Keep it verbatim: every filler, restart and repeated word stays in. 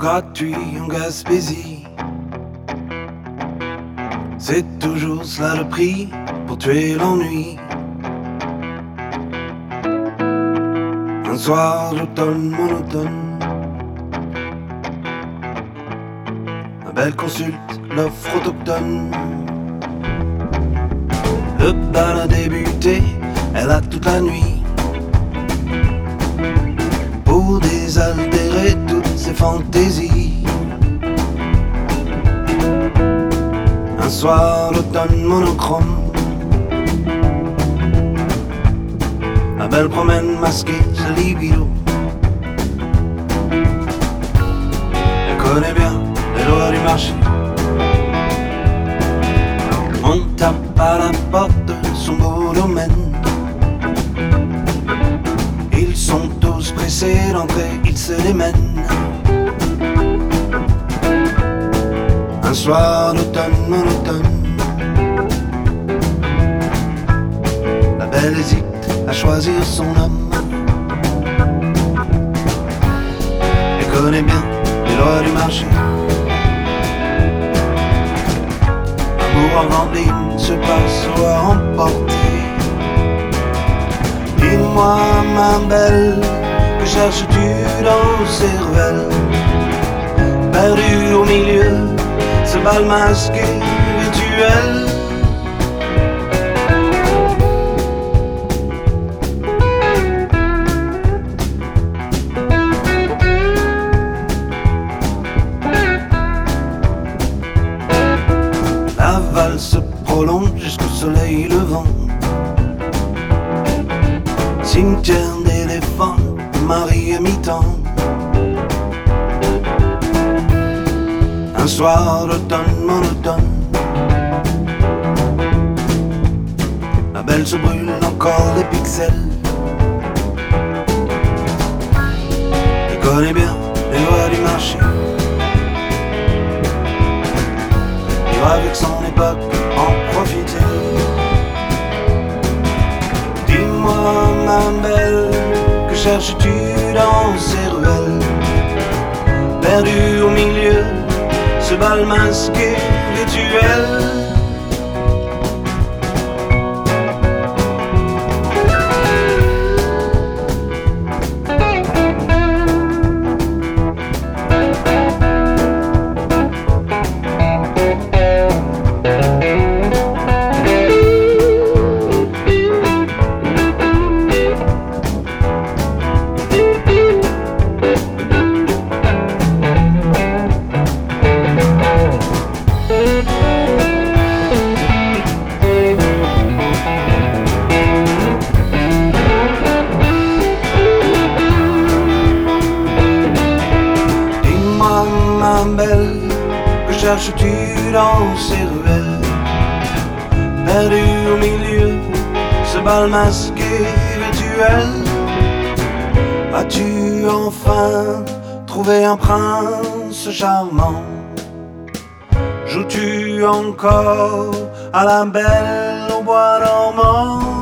gratuit en Gaspésie. C'est toujours cela le prix pour tuer l'ennui. Un soir d'automne monotone, ma belle consulte l'offre autochtone. Le bal a débuté, elle a toute la nuit pour désaltérer toutes ses fantaisies. Un soir d'automne monochrome, la belle promène masquée sa libido. Elle connaît bien les lois du marché. On tape à la porte de son beau domaine. Ils sont tous pressés d'entrer, ils se démènent. Un soir d'automne monotone, la belle hésite à choisir son homme. Elle connaît bien les lois du marché. L'amour en vendine se passe ou à emporter. Dis-moi ma belle, que cherches-tu dans le cervelle? Perdu au milieu, ce bal masqué rituel. La valse se prolonge jusqu'au soleil levant. Cimetière d'éléphants, Marie à mi-temps. Un soir d'automne monotone, la belle se brûle encore des pixels. Elle connaît bien les lois du marché. Vivre avec son époque, en profiter. Dis-moi ma belle, que cherches-tu dans ces ruelles? Perdu au milieu, ce bal masqué rituel. Que cherches-tu dans ces ruelles? Perdu au milieu, ce bal masqué rituel. As-tu enfin trouvé un prince charmant? Joues-tu encore à la belle au bois dormant?